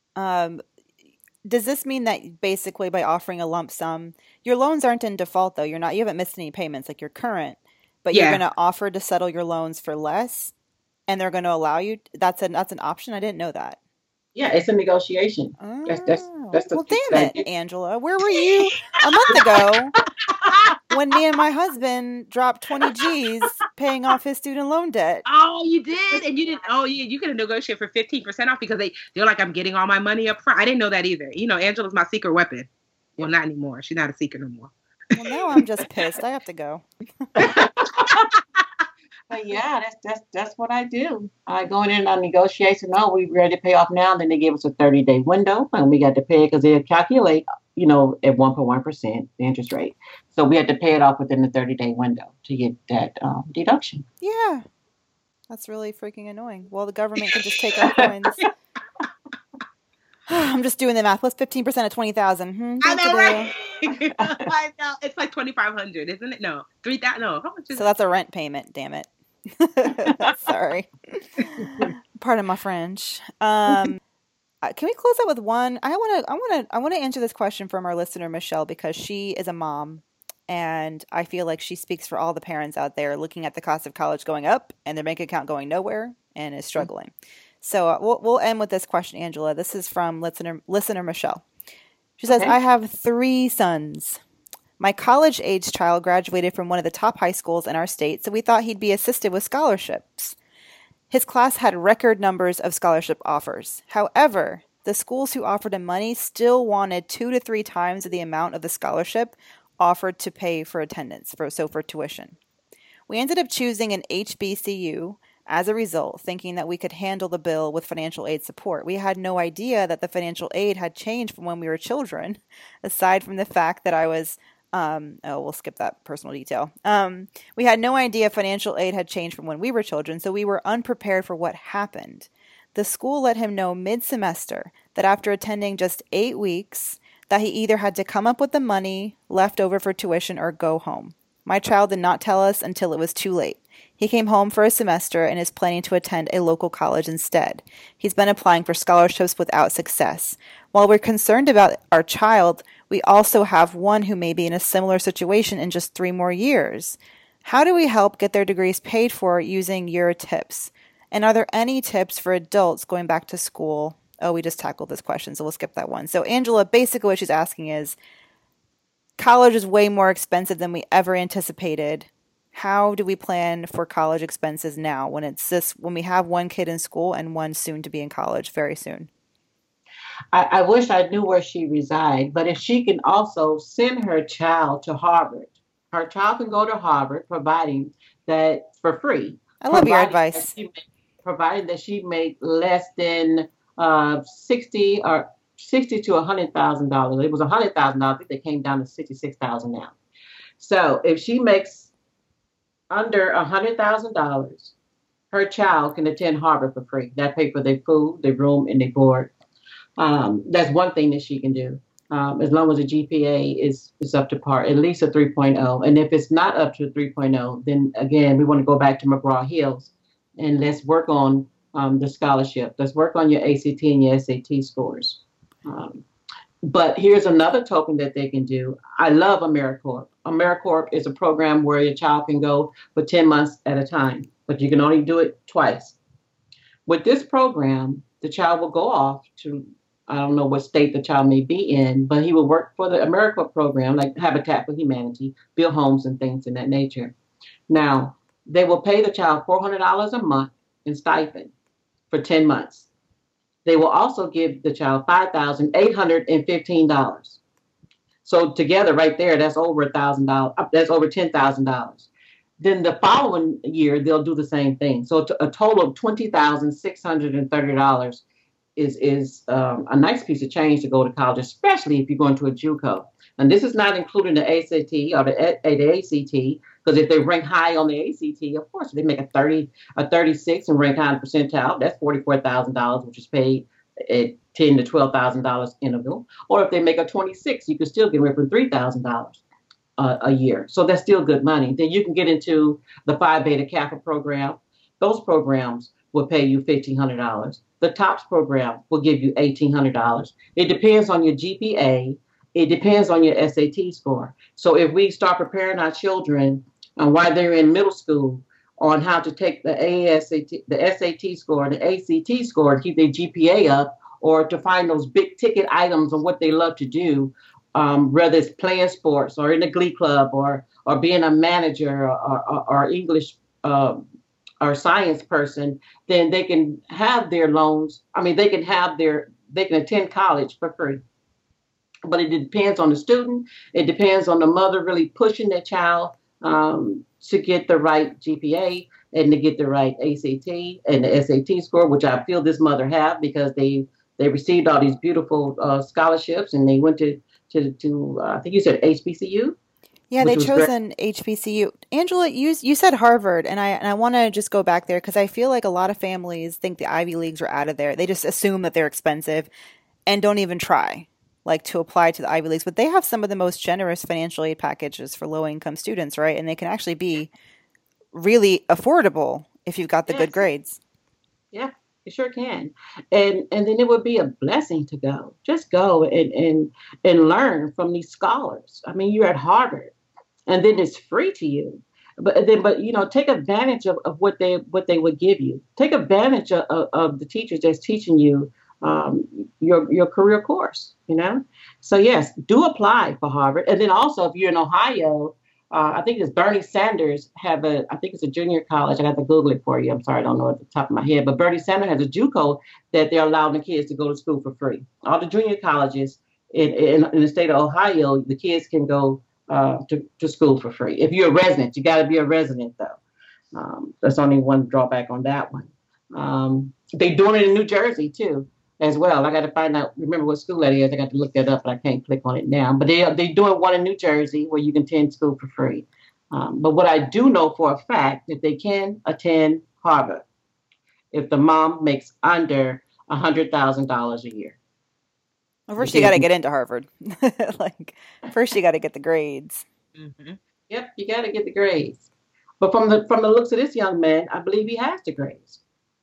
does this mean that basically by offering a lump sum, your loans aren't in default though? You haven't missed any payments like you're current, but you're going to offer to settle your loans for less and they're going to allow you. That's an option. I didn't know that.
Yeah. It's a negotiation.
Oh. That's damn it, Angela. Where were you a month ago when me and my husband dropped 20 G's paying off his student loan debt?
Oh, you did? And you didn't? Oh, yeah. You could have negotiated for 15% off because they're like, I'm getting all my money up front. I didn't know that either. Angela's my secret weapon. Well, not anymore. She's not a secret no more.
Well, now I'm just pissed. I have to go.
But yeah, that's what I do. I go in and I negotiate. So no, we're ready to pay off now. And then they give us a 30-day window, and we got to pay it because they calculate, at 1.1% the interest rate. So we had to pay it off within the 30-day window to get that deduction.
Yeah, that's really freaking annoying. Well, the government can just take our coins. I'm just doing the math. What's 15% of 20,000?
I know, right? I know. It's like 2,500, isn't it? No, 3,000. No, how much is
so that's a rent payment. Damn it. Sorry. Pardon my French. Can we close out with one? I want to answer this question from our listener Michelle because she is a mom, and I feel like she speaks for all the parents out there looking at the cost of college going up and their bank account going nowhere and is struggling. So we'll end with this question, Angela. This is from listener Michelle. She says, okay. I have 3 sons. My college-age child graduated from one of the top high schools in our state, so we thought he'd be assisted with scholarships. His class had record numbers of scholarship offers. However, the schools who offered him money still wanted 2 to 3 times the amount of the scholarship offered to pay for attendance, for tuition. We ended up choosing an HBCU, As a result, thinking that we could handle the bill with financial aid support. We had no idea that the financial aid had changed from when we were children, aside from the fact that I was, we'll skip that personal detail. We had no idea financial aid had changed from when we were children, so we were unprepared for what happened. The school let him know mid-semester that after attending just 8 weeks, that he either had to come up with the money left over for tuition or go home. My child did not tell us until it was too late. He came home for a semester and is planning to attend a local college instead. He's been applying for scholarships without success. While we're concerned about our child, we also have one who may be in a similar situation in just 3 more years. How do we help get their degrees paid for using your tips? And are there any tips for adults going back to school? Oh, we just tackled this question, so we'll skip that one. So Angela, basically what she's asking is, college is way more expensive than we ever anticipated. How do we plan for college expenses now when we have one kid in school and one soon to be in college very soon?
I wish I knew where she resides, but if she can also send her child to Harvard, her child can go to Harvard, providing that for free.
I love your advice.
Provided that she make less than $60,000 to $100,000. It was $100,000. I think they came down to $66,000 now. So if she makes under $100,000, her child can attend Harvard for free. That pay for their food, their room, and their board. That's one thing that she can do. As long as the GPA is up to par, at least a 3.0. And if it's not up to a 3.0, then again, we want to go back to McGraw-Hill's and let's work on the scholarship. Let's work on your ACT and your SAT scores. But here's another token that they can do. I love AmeriCorps. AmeriCorps is a program where your child can go for 10 months at a time, but you can only do it twice. With this program, the child will go off to, I don't know what state the child may be in, but he will work for the AmeriCorps program, like Habitat for Humanity, build homes and things in that nature. Now, they will pay the child $400 a month in stipend for 10 months. They will also give the child $5,815. So together right there, that's over $1,000. That's over $10,000. Then the following year, they'll do the same thing. So a total of $20,630 is a nice piece of change to go to college, especially if you're going to a JUCO. And this is not including the ACT or the ACT, because if they rank high on the ACT, of course, if they make a 36 and rank high in percentile, that's $44,000, which is paid at $10,000 to $12,000 interval. Or if they make a 26, you can still get rid of $3,000 a year. So that's still good money. Then you can get into the Phi Beta Kappa program. Those programs will pay you $1,500. The TOPS program will give you $1,800. It depends on your GPA. It depends on your SAT score. So if we start preparing our children while they're in middle school on how to take the SAT score, the ACT score to keep their GPA up, or to find those big ticket items on what they love to do, whether it's playing sports or in a glee club or being a manager or English or science person, then they can have their loans. I mean, they can attend college for free. But it depends on the student. It depends on the mother really pushing their child to get the right GPA and to get the right ACT and the SAT score, which I feel this mother have, because they received all these beautiful scholarships, and they went to I think you said HBCU.
Yeah, they chose an HBCU. Angela, you said Harvard, and I want to just go back there because I feel like a lot of families think the Ivy Leagues are out of there. They just assume that they're expensive and don't even try to apply to the Ivy Leagues. But they have some of the most generous financial aid packages for low-income students, right? And they can actually be really affordable if you've got the good grades.
Yeah, you sure can. And then it would be a blessing to go. Just go and learn from these scholars. I mean, you're at Harvard, and then it's free to you. But take advantage of what they would give you. Take advantage of the teachers that's teaching you your career course, So yes, do apply for Harvard. And then also, if you're in Ohio, I think it's Bernie Sanders I think it's a junior college. I got to Google it for you. I'm sorry, I don't know at the top of my head, but Bernie Sanders has a JUCO that they're allowing the kids to go to school for free. All the junior colleges in the state of Ohio, the kids can go to school for free. If you're a resident, you got to be a resident though. That's only one drawback on that one. They're doing it in New Jersey too, as well. I got to find out, remember what school that is. I got to look that up, but I can't click on it now. But they're doing one in New Jersey where you can attend school for free. But what I do know for a fact that they can attend Harvard if the mom makes under $100,000 a year.
Well, first you got to get into Harvard. First you got to get the grades.
Mm-hmm.
Yep, you got to get the grades. But from the looks of this young man, I believe he has the grades.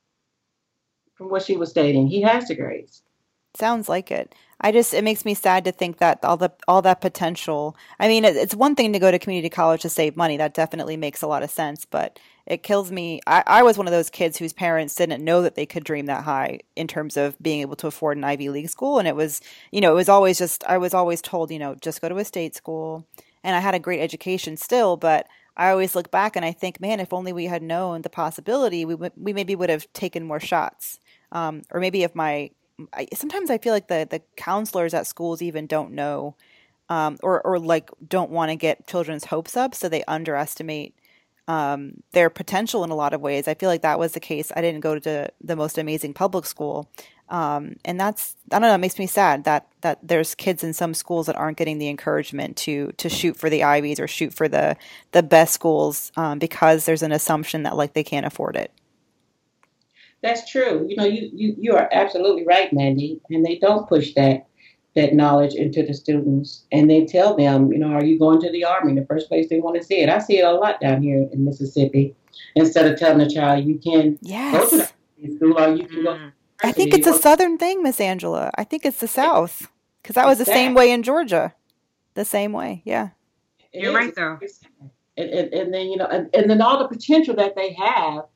From what she was stating, he has the grades.
Sounds like it. It makes me sad to think that all that potential. I mean, it's one thing to go to community college to save money. That definitely makes a lot of sense. But it kills me. I was one of those kids whose parents didn't know that they could dream that high in terms of being able to afford an Ivy League school. And it was always just, I was always told, just go to a state school. And I had a great education still, but I always look back and I think, man, if only we had known the possibility, we maybe would have taken more shots. Or maybe sometimes I feel like the counselors at schools even don't know, or like don't want to get children's hopes up, so they underestimate their potential in a lot of ways. I feel like that was the case. I didn't go to the most amazing public school, and that's, I don't know, it makes me sad that there's kids in some schools that aren't getting the encouragement to shoot for the Ivies or shoot for the best schools because there's an assumption that like they can't afford it.
That's true. You are absolutely right, Mandy. And they don't push that knowledge into the students. And they tell them, are you going to the Army? The first place they want to see it. I see it a lot down here in Mississippi. Instead of telling the child you can go to the school or you can go.
I think it's a Southern thing, Miss Angela. I think it's the South, because that was the same way in Georgia. The same way, yeah.
You're right, though.
And then and then all the potential that they have,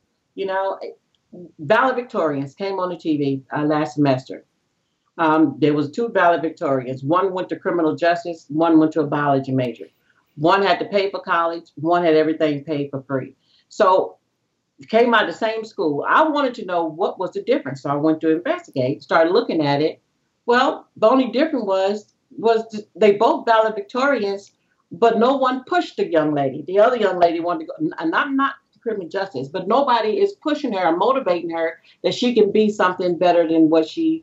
valedictorians came on the TV last semester. There was 2 valedictorians. One went to criminal justice. One went to a biology major. One had to pay for college. One had everything paid for free. So came out of the same school. I wanted to know what was the difference. So I went to investigate, started looking at it. Well, the only difference was they both valedictorians, but no one pushed the young lady. The other young lady wanted to go, and I'm not criminal justice, but nobody is pushing her or motivating her that she can be something better than what she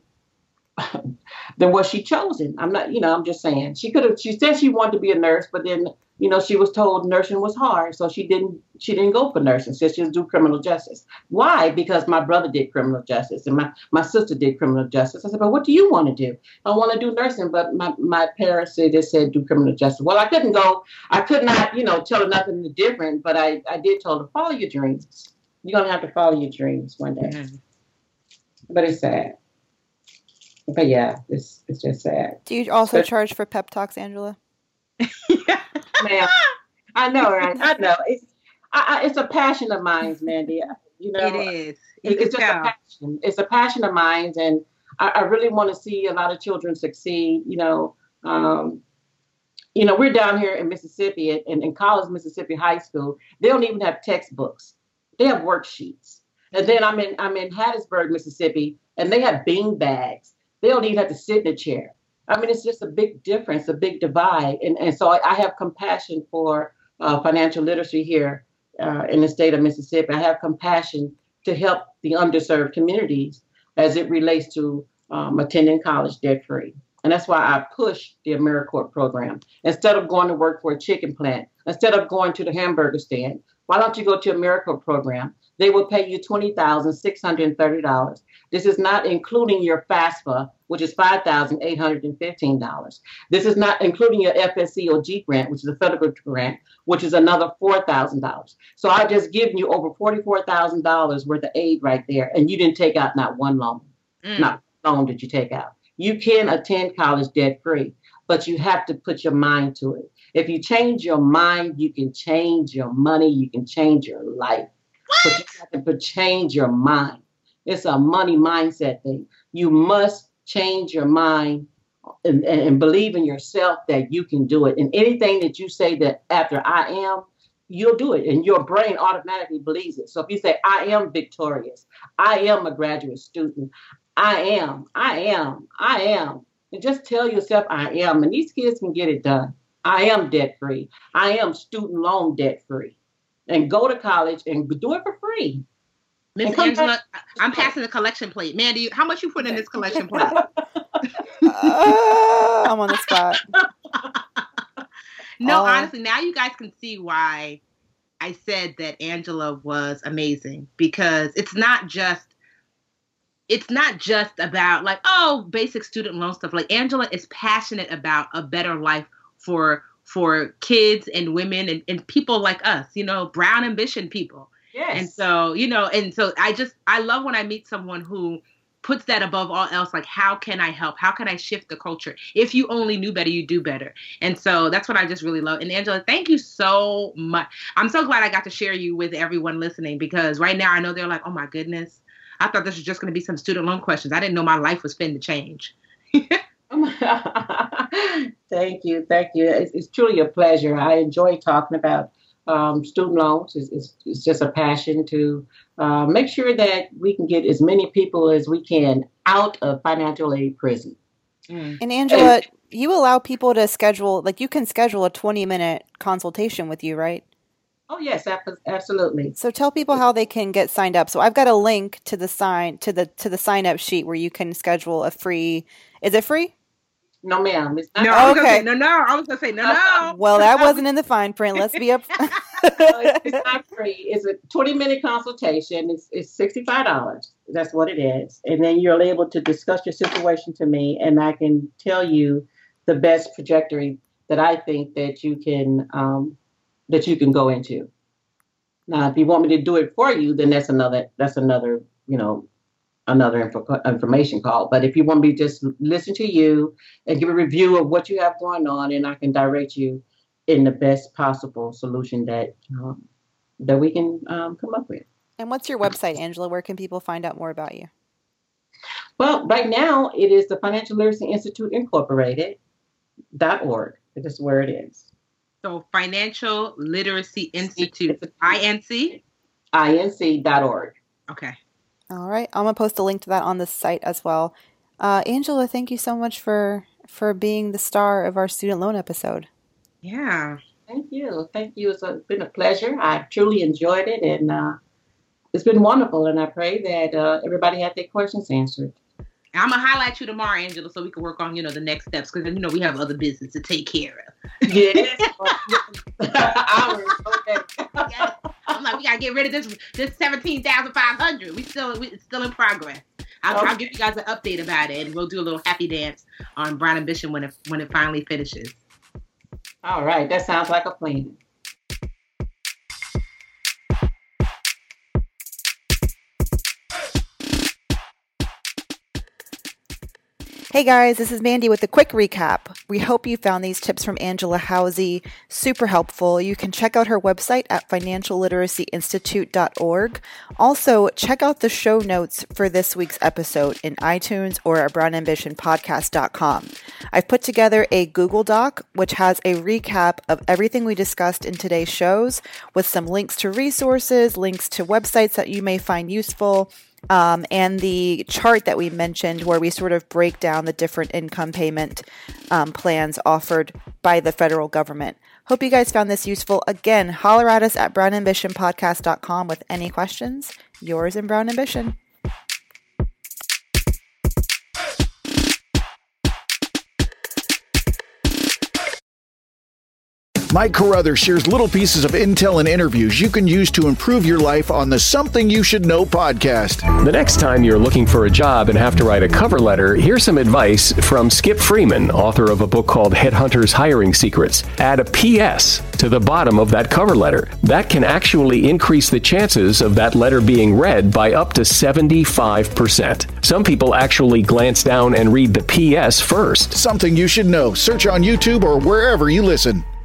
chosen. I'm not, I'm just saying she said she wanted to be a nurse, but then, she was told nursing was hard. So she didn't go for nursing. Said she was do criminal justice. Why? Because my brother did criminal justice and my sister did criminal justice. I said, but what do you want to do? I want to do nursing, but my parents said do criminal justice. Well, I couldn't go. I could not, tell her nothing different, but I did tell her, follow your dreams. You're going to have to follow your dreams one day. Mm-hmm. But it's sad. But yeah, it's just sad.
Do you also charge for pep talks, Angela?
Yeah. Ma'am, I know, right? I know. It's a passion of mine, Mandy.
It is.
It's just a passion. It's a passion of mine, and I really want to see a lot of children succeed. We're down here in Mississippi, in College, Mississippi High School. They don't even have textbooks. They have worksheets. And then I'm in Hattiesburg, Mississippi, and they have bean bags. They don't even have to sit in a chair. I mean, it's just a big difference, a big divide. And so I have compassion for financial literacy here in the state of Mississippi. I have compassion to help the underserved communities as it relates to attending college debt-free. And that's why I push the AmeriCorps program. Instead of going to work for a chicken plant, instead of going to the hamburger stand, why don't you go to AmeriCorps program? They will pay you $20,630. This is not including your FAFSA, which is $5,815. This is not including your FSCOG grant, which is a federal grant, which is another $4,000. So I just given you over $44,000 worth of aid right there, and you didn't take out not one loan. Not one loan did you take out. You can attend college debt-free, but you have to put your mind to it. If you change your mind, you can change your money, you can change your life. But you have to change your mind. It's a money mindset thing. You must change your mind and believe in yourself that you can do it. And anything that you say that after I am, you'll do it. And your brain automatically believes it. So if you say, I am victorious, I am a graduate student, I am. And just tell yourself I am. And these kids can get it done. I am debt free. I am student loan debt free. and go to college and do it for free.
Miss Angela, I'm passing the collection plate. Mandy, how much you put in this collection plate?
I'm on the spot.
No, honestly, now you guys can see why I said that Angela was amazing, because it's not just about like, oh, basic student loan stuff. Like, Angela is passionate about a better life for kids and women and people like us, brown ambition people.
Yes.
And so, I love when I meet someone who puts that above all else. Like, how can I help? How can I shift the culture? If you only knew better, you do better. And so that's what I just really love. And Angela, thank you so much. I'm so glad I got to share you with everyone listening, because right now I know they're like, oh my goodness, I thought this was just going to be some student loan questions. I didn't know my life was finna change.
Thank you. It's truly a pleasure. I enjoy talking about student loans. It's just a passion to make sure that we can get as many people as we can out of financial aid prison.
And Angela, you allow people to schedule, like you can schedule a 20-minute consultation with you, right?
Oh yes, absolutely.
So tell people how they can get signed up. So I've got a link to the sign up sheet where you can schedule a free. Is it free?
No, ma'am. It's not.
No, I was gonna say no.
Well, that wasn't in the fine print. Let's be up.
It's not free. It's a 20-minute consultation. It's $65. That's what it is. And then you're able to discuss your situation to me, and I can tell you the best trajectory that I think that you can go into. Now, if you want me to do it for you, then that's another information call. But if you want me to just listen to you and give a review of what you have going on, and I can direct you in the best possible solution that we can come up with.
And what's your website, Angela? Where can people find out more about you?
Well, right now it is the Financial Literacy Institute Incorporated.org. It is where it is.
So Financial Literacy Institute, INC?
INC.org.
Okay.
All right. I'm going to post a link to that on the site as well. Angela, thank you so much for being the star of our student loan episode.
Yeah.
Thank you. It's been a pleasure. I truly enjoyed it, and it's been wonderful. And I pray that everybody had their questions answered.
I'm going to highlight you tomorrow, Angela, so we can work on, the next steps, because, we have other business to take care of.
Yes. Hours. Okay.
Yes. I'm like, we got to get rid of this 17,500. It's still in progress. I'll give you guys an update about it, and we'll do a little happy dance on Brown Ambition when it finally finishes.
All right. That sounds like a plan.
Hey guys, this is Mandy with a quick recap. We hope you found these tips from Angela Housey super helpful. You can check out her website at financialliteracyinstitute.org. Also, check out the show notes for this week's episode in iTunes or at brownambitionpodcast.com. I've put together a Google Doc, which has a recap of everything we discussed in today's shows with some links to resources, links to websites that you may find useful, and the chart that we mentioned where we sort of break down the different income payment plans offered by the federal government. Hope you guys found this useful. Again, holler at us at brownambitionpodcast.com with any questions. Yours in Brown Ambition.
Mike Carruthers shares little pieces of intel and interviews you can use to improve your life on the Something You Should Know podcast.
The next time you're looking for a job and have to write a cover letter, here's some advice from Skip Freeman, author of a book called Headhunters Hiring Secrets. Add a PS to the bottom of that cover letter. That can actually increase the chances of that letter being read by up to 75%. Some people actually glance down and read the PS first.
Something You Should Know. Search on YouTube or wherever you listen.